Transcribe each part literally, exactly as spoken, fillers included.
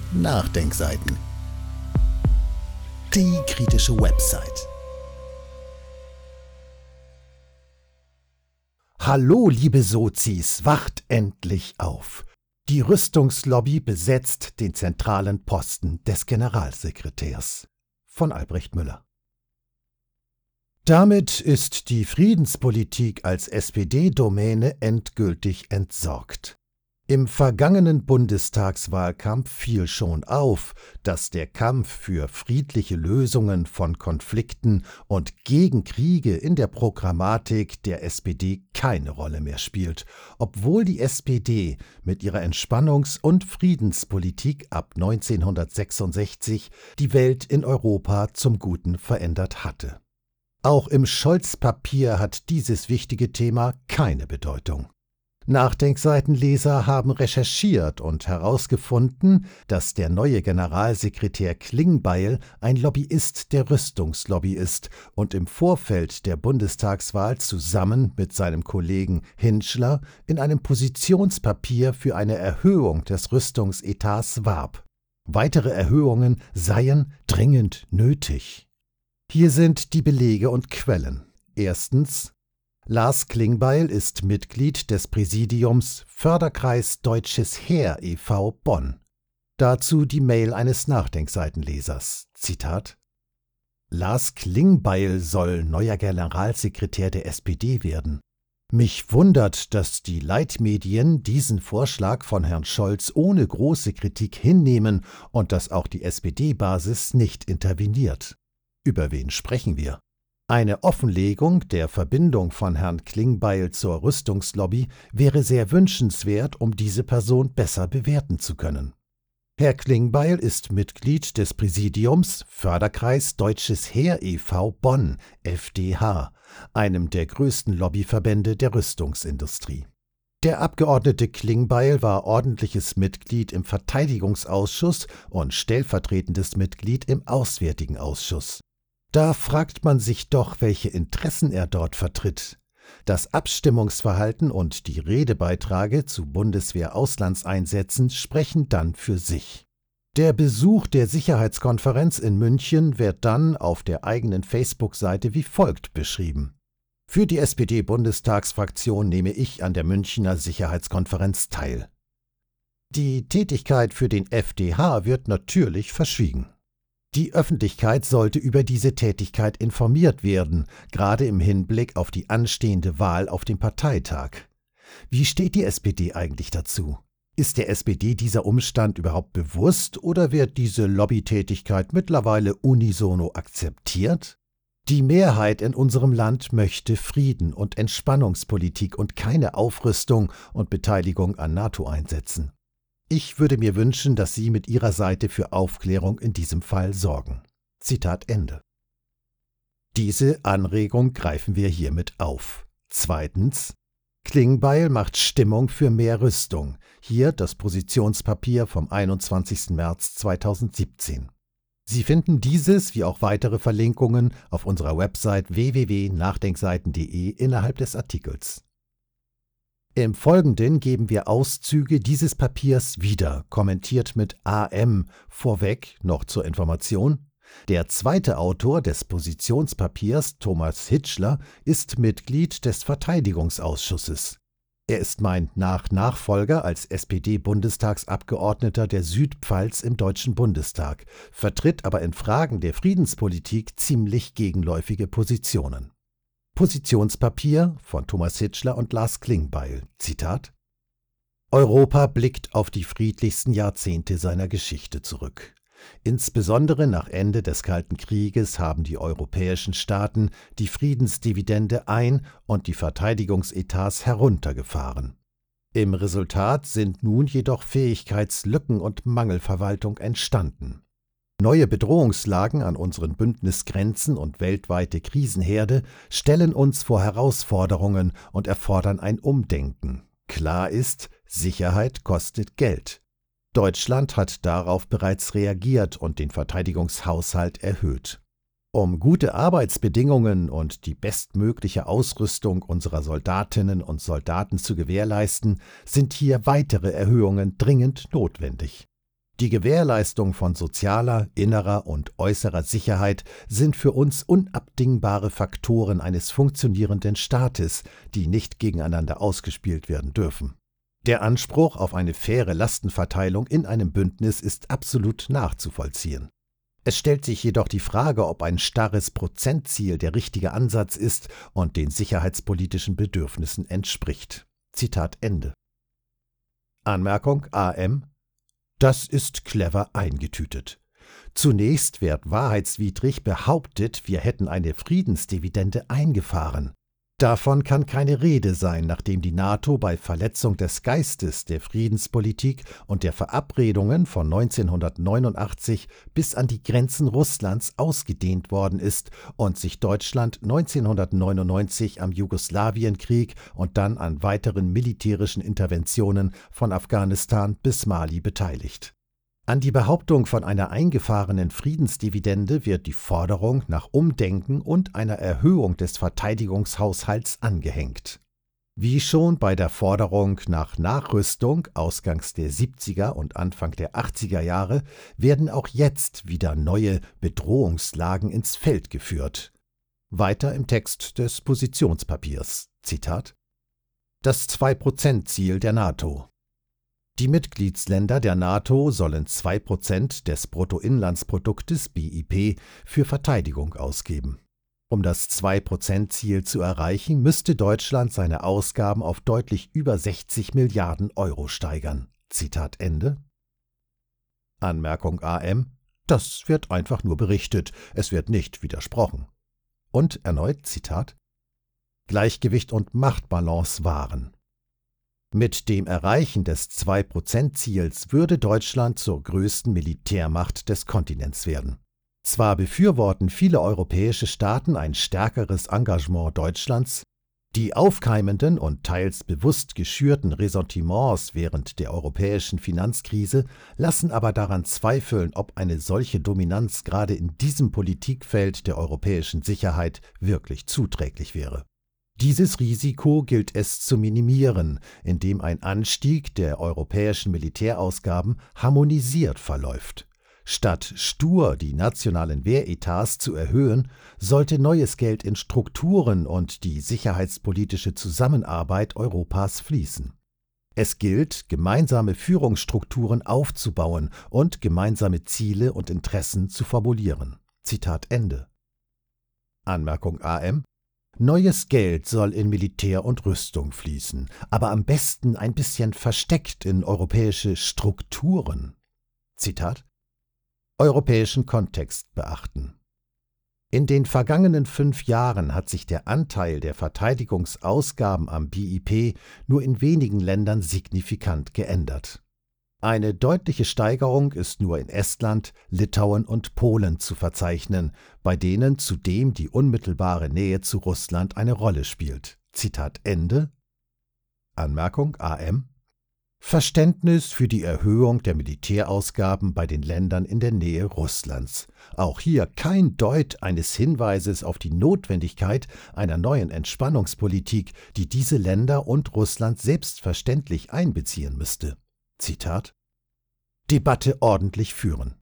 Nachdenkseiten. Die kritische Website. Hallo, liebe Sozis, wacht endlich auf. Die Rüstungslobby besetzt den zentralen Posten des Generalsekretärs. Von Albrecht Müller. Damit ist die Friedenspolitik als S P D-Domäne endgültig entsorgt. Im vergangenen Bundestagswahlkampf fiel schon auf, dass der Kampf für friedliche Lösungen von Konflikten und gegen Kriege in der Programmatik der S P D keine Rolle mehr spielt, obwohl die S P D mit ihrer Entspannungs- und Friedenspolitik ab neunzehnhundertsechsundsechzig die Welt in Europa zum Guten verändert hatte. Auch im Scholz-Papier hat dieses wichtige Thema keine Bedeutung. Nachdenkseitenleser haben recherchiert und herausgefunden, dass der neue Generalsekretär Klingbeil ein Lobbyist der Rüstungslobby ist und im Vorfeld der Bundestagswahl zusammen mit seinem Kollegen Hintschler in einem Positionspapier für eine Erhöhung des Rüstungsetats warb. Weitere Erhöhungen seien dringend nötig. Hier sind die Belege und Quellen. Erstens: Lars Klingbeil ist Mitglied des Präsidiums Förderkreis Deutsches Heer e V Bonn. Dazu die Mail eines Nachdenkseitenlesers. Zitat: Lars Klingbeil soll neuer Generalsekretär der S P D werden. Mich wundert, dass die Leitmedien diesen Vorschlag von Herrn Scholz ohne große Kritik hinnehmen und dass auch die S P D-Basis nicht interveniert. Über wen sprechen wir? Eine Offenlegung der Verbindung von Herrn Klingbeil zur Rüstungslobby wäre sehr wünschenswert, um diese Person besser bewerten zu können. Herr Klingbeil ist Mitglied des Präsidiums Förderkreis Deutsches Heer e V Bonn, F D H, einem der größten Lobbyverbände der Rüstungsindustrie. Der Abgeordnete Klingbeil war ordentliches Mitglied im Verteidigungsausschuss und stellvertretendes Mitglied im Auswärtigen Ausschuss. Da fragt man sich doch, welche Interessen er dort vertritt. Das Abstimmungsverhalten und die Redebeiträge zu Bundeswehr-Auslandseinsätzen sprechen dann für sich. Der Besuch der Sicherheitskonferenz in München wird dann auf der eigenen Facebook-Seite wie folgt beschrieben: Für die S P D-Bundestagsfraktion nehme ich an der Münchner Sicherheitskonferenz teil. Die Tätigkeit für den F D H wird natürlich verschwiegen. Die Öffentlichkeit sollte über diese Tätigkeit informiert werden, gerade im Hinblick auf die anstehende Wahl auf dem Parteitag. Wie steht die S P D eigentlich dazu? Ist der S P D dieser Umstand überhaupt bewusst oder wird diese Lobbytätigkeit mittlerweile unisono akzeptiert? Die Mehrheit in unserem Land möchte Frieden und Entspannungspolitik und keine Aufrüstung und Beteiligung an NATO-Einsätzen. Ich würde mir wünschen, dass Sie mit Ihrer Seite für Aufklärung in diesem Fall sorgen. Zitat Ende. Diese Anregung greifen wir hiermit auf. Zweitens: Klingbeil macht Stimmung für mehr Rüstung. Hier das Positionspapier vom einundzwanzigsten März zweitausendsiebzehn. Sie finden dieses wie auch weitere Verlinkungen auf unserer Website w w w punkt nachdenkseiten punkt de innerhalb des Artikels. Im Folgenden geben wir Auszüge dieses Papiers wieder, kommentiert mit A M, vorweg noch zur Information. Der zweite Autor des Positionspapiers, Thomas Hintschler, ist Mitglied des Verteidigungsausschusses. Er ist mein Nach-Nachfolger als S P D-Bundestagsabgeordneter der Südpfalz im Deutschen Bundestag, vertritt aber in Fragen der Friedenspolitik ziemlich gegenläufige Positionen. Positionspapier von Thomas Hintschler und Lars Klingbeil. Zitat: Europa blickt auf die friedlichsten Jahrzehnte seiner Geschichte zurück. Insbesondere nach Ende des Kalten Krieges haben die europäischen Staaten die Friedensdividende ein- und die Verteidigungsetats heruntergefahren. Im Resultat sind nun jedoch Fähigkeitslücken und Mangelverwaltung entstanden. Neue Bedrohungslagen an unseren Bündnisgrenzen und weltweite Krisenherde stellen uns vor Herausforderungen und erfordern ein Umdenken. Klar ist, Sicherheit kostet Geld. Deutschland hat darauf bereits reagiert und den Verteidigungshaushalt erhöht. Um gute Arbeitsbedingungen und die bestmögliche Ausrüstung unserer Soldatinnen und Soldaten zu gewährleisten, sind hier weitere Erhöhungen dringend notwendig. Die Gewährleistung von sozialer, innerer und äußerer Sicherheit sind für uns unabdingbare Faktoren eines funktionierenden Staates, die nicht gegeneinander ausgespielt werden dürfen. Der Anspruch auf eine faire Lastenverteilung in einem Bündnis ist absolut nachzuvollziehen. Es stellt sich jedoch die Frage, ob ein starres Prozentziel der richtige Ansatz ist und den sicherheitspolitischen Bedürfnissen entspricht. Zitat Ende. Anmerkung A M: Das ist clever eingetütet. Zunächst wird wahrheitswidrig behauptet, wir hätten eine Friedensdividende eingefahren. Davon kann keine Rede sein, nachdem die NATO bei Verletzung des Geistes der Friedenspolitik und der Verabredungen von neunzehnhundertneunundachtzig bis an die Grenzen Russlands ausgedehnt worden ist und sich Deutschland neunzehnhundertneunundneunzig am Jugoslawienkrieg und dann an weiteren militärischen Interventionen von Afghanistan bis Mali beteiligt. An die Behauptung von einer eingefahrenen Friedensdividende wird die Forderung nach Umdenken und einer Erhöhung des Verteidigungshaushalts angehängt. Wie schon bei der Forderung nach Nachrüstung ausgangs der siebziger und Anfang der achtziger Jahre werden auch jetzt wieder neue Bedrohungslagen ins Feld geführt. Weiter im Text des Positionspapiers, Zitat: Das zwei-Prozent-Ziel der NATO. Die Mitgliedsländer der NATO sollen zwei Prozent des Bruttoinlandsproduktes B I P für Verteidigung ausgeben. Um das zwei-Prozent-Ziel zu erreichen, müsste Deutschland seine Ausgaben auf deutlich über sechzig Milliarden Euro steigern. Zitat Ende. Anmerkung A M: Das wird einfach nur berichtet, es wird nicht widersprochen. Und erneut Zitat: Gleichgewicht und Machtbalance wahren. Mit dem Erreichen des zwei-Prozent-Ziels würde Deutschland zur größten Militärmacht des Kontinents werden. Zwar befürworten viele europäische Staaten ein stärkeres Engagement Deutschlands, die aufkeimenden und teils bewusst geschürten Ressentiments während der europäischen Finanzkrise lassen aber daran zweifeln, ob eine solche Dominanz gerade in diesem Politikfeld der europäischen Sicherheit wirklich zuträglich wäre. Dieses Risiko gilt es zu minimieren, indem ein Anstieg der europäischen Militärausgaben harmonisiert verläuft. Statt stur die nationalen Wehretats zu erhöhen, sollte neues Geld in Strukturen und die sicherheitspolitische Zusammenarbeit Europas fließen. Es gilt, gemeinsame Führungsstrukturen aufzubauen und gemeinsame Ziele und Interessen zu formulieren. Zitat Ende. Anmerkung A M: Neues Geld soll in Militär und Rüstung fließen, aber am besten ein bisschen versteckt in europäische Strukturen. Zitat: Europäischen Kontext beachten. In den vergangenen fünf Jahren hat sich der Anteil der Verteidigungsausgaben am B I P nur in wenigen Ländern signifikant geändert. Eine deutliche Steigerung ist nur in Estland, Litauen und Polen zu verzeichnen, bei denen zudem die unmittelbare Nähe zu Russland eine Rolle spielt. Zitat Ende. Anmerkung A M: Verständnis für die Erhöhung der Militärausgaben bei den Ländern in der Nähe Russlands. Auch hier kein Deut eines Hinweises auf die Notwendigkeit einer neuen Entspannungspolitik, die diese Länder und Russland selbstverständlich einbeziehen müsste. Zitat: Debatte ordentlich führen.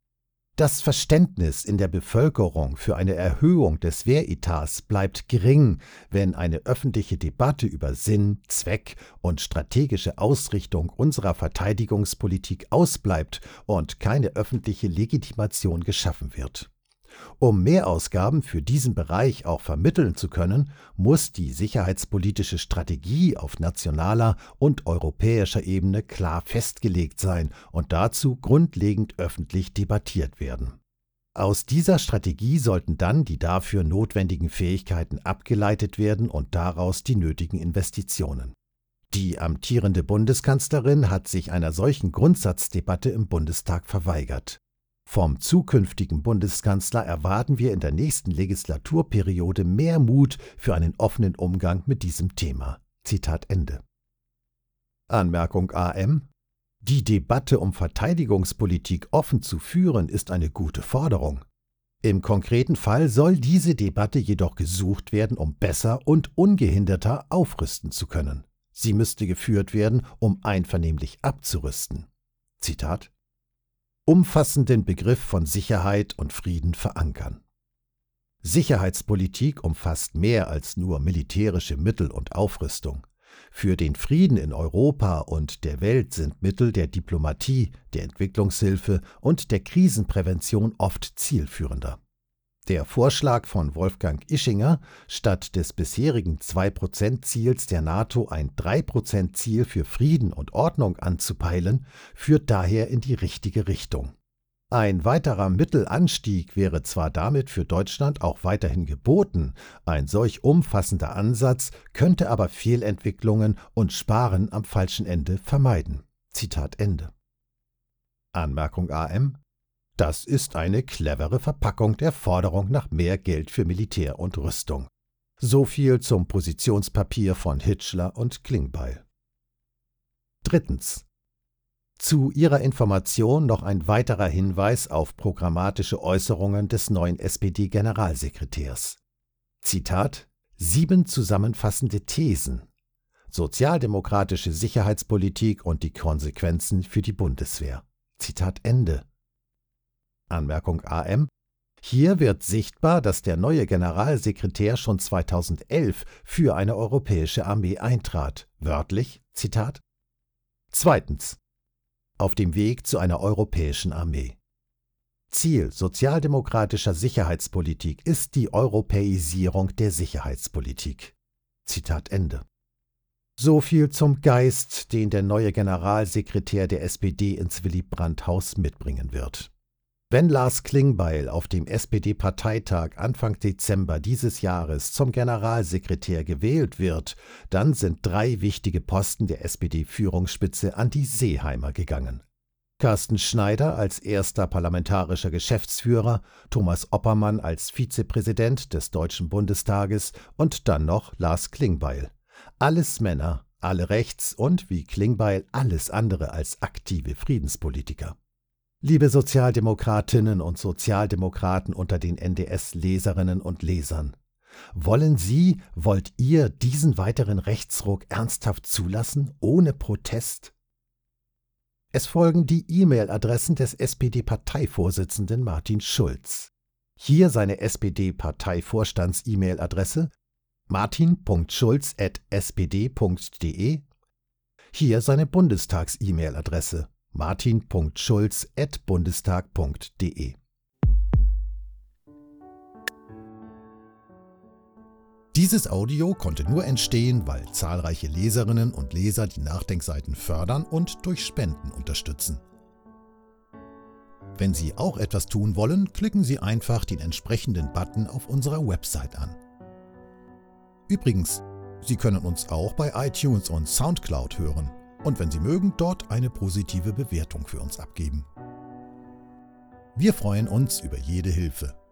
Das Verständnis in der Bevölkerung für eine Erhöhung des Wehretats bleibt gering, wenn eine öffentliche Debatte über Sinn, Zweck und strategische Ausrichtung unserer Verteidigungspolitik ausbleibt und keine öffentliche Legitimation geschaffen wird. Um Mehrausgaben für diesen Bereich auch vermitteln zu können, muss die sicherheitspolitische Strategie auf nationaler und europäischer Ebene klar festgelegt sein und dazu grundlegend öffentlich debattiert werden. Aus dieser Strategie sollten dann die dafür notwendigen Fähigkeiten abgeleitet werden und daraus die nötigen Investitionen. Die amtierende Bundeskanzlerin hat sich einer solchen Grundsatzdebatte im Bundestag verweigert. Vom zukünftigen Bundeskanzler erwarten wir in der nächsten Legislaturperiode mehr Mut für einen offenen Umgang mit diesem Thema. Zitat Ende. Anmerkung A M: Die Debatte um Verteidigungspolitik offen zu führen, ist eine gute Forderung. Im konkreten Fall soll diese Debatte jedoch gesucht werden, um besser und ungehinderter aufrüsten zu können. Sie müsste geführt werden, um einvernehmlich abzurüsten. Zitat: umfassenden Begriff von Sicherheit und Frieden verankern. Sicherheitspolitik umfasst mehr als nur militärische Mittel und Aufrüstung. Für den Frieden in Europa und der Welt sind Mittel der Diplomatie, der Entwicklungshilfe und der Krisenprävention oft zielführender. Der Vorschlag von Wolfgang Ischinger, statt des bisherigen zwei Prozent Ziels der NATO ein drei Prozent Ziel für Frieden und Ordnung anzupeilen, führt daher in die richtige Richtung. Ein weiterer Mittelanstieg wäre zwar damit für Deutschland auch weiterhin geboten, ein solch umfassender Ansatz könnte aber Fehlentwicklungen und Sparen am falschen Ende vermeiden. Zitat Ende. Anmerkung A M: Das ist eine clevere Verpackung der Forderung nach mehr Geld für Militär und Rüstung. So viel zum Positionspapier von Hitschler und Klingbeil. Drittens. Zu Ihrer Information noch ein weiterer Hinweis auf programmatische Äußerungen des neuen S P D-Generalsekretärs. Zitat: Sieben zusammenfassende Thesen. Sozialdemokratische Sicherheitspolitik und die Konsequenzen für die Bundeswehr. Zitat Ende. Anmerkung A M: Hier wird sichtbar, dass der neue Generalsekretär schon zweitausendelf für eine europäische Armee eintrat. Wörtlich, Zitat: Zweitens. Auf dem Weg zu einer europäischen Armee. Ziel sozialdemokratischer Sicherheitspolitik ist die Europäisierung der Sicherheitspolitik. Zitat Ende. So viel zum Geist, den der neue Generalsekretär der S P D ins Willy-Brandt-Haus mitbringen wird. Wenn Lars Klingbeil auf dem S P D-Parteitag Anfang Dezember dieses Jahres zum Generalsekretär gewählt wird, dann sind drei wichtige Posten der S P D-Führungsspitze an die Seeheimer gegangen. Carsten Schneider als erster parlamentarischer Geschäftsführer, Thomas Oppermann als Vizepräsident des Deutschen Bundestages und dann noch Lars Klingbeil. Alles Männer, alle rechts und, wie Klingbeil, alles andere als aktive Friedenspolitiker. Liebe Sozialdemokratinnen und Sozialdemokraten unter den N D S-Leserinnen und Lesern, wollen Sie, wollt ihr diesen weiteren Rechtsruck ernsthaft zulassen, ohne Protest? Es folgen die E-Mail-Adressen des S P D-Parteivorsitzenden Martin Schulz. Hier seine S P D-Parteivorstands-E-Mail-Adresse martin punkt schulz at s p d punkt d e. Hier seine Bundestags-E-Mail-Adresse martin punkt schulz at bundestag punkt d e. Dieses Audio konnte nur entstehen, weil zahlreiche Leserinnen und Leser die Nachdenkseiten fördern und durch Spenden unterstützen. Wenn Sie auch etwas tun wollen, klicken Sie einfach den entsprechenden Button auf unserer Website an. Übrigens, Sie können uns auch bei iTunes und Soundcloud hören. Und wenn Sie mögen, dort eine positive Bewertung für uns abgeben. Wir freuen uns über jede Hilfe.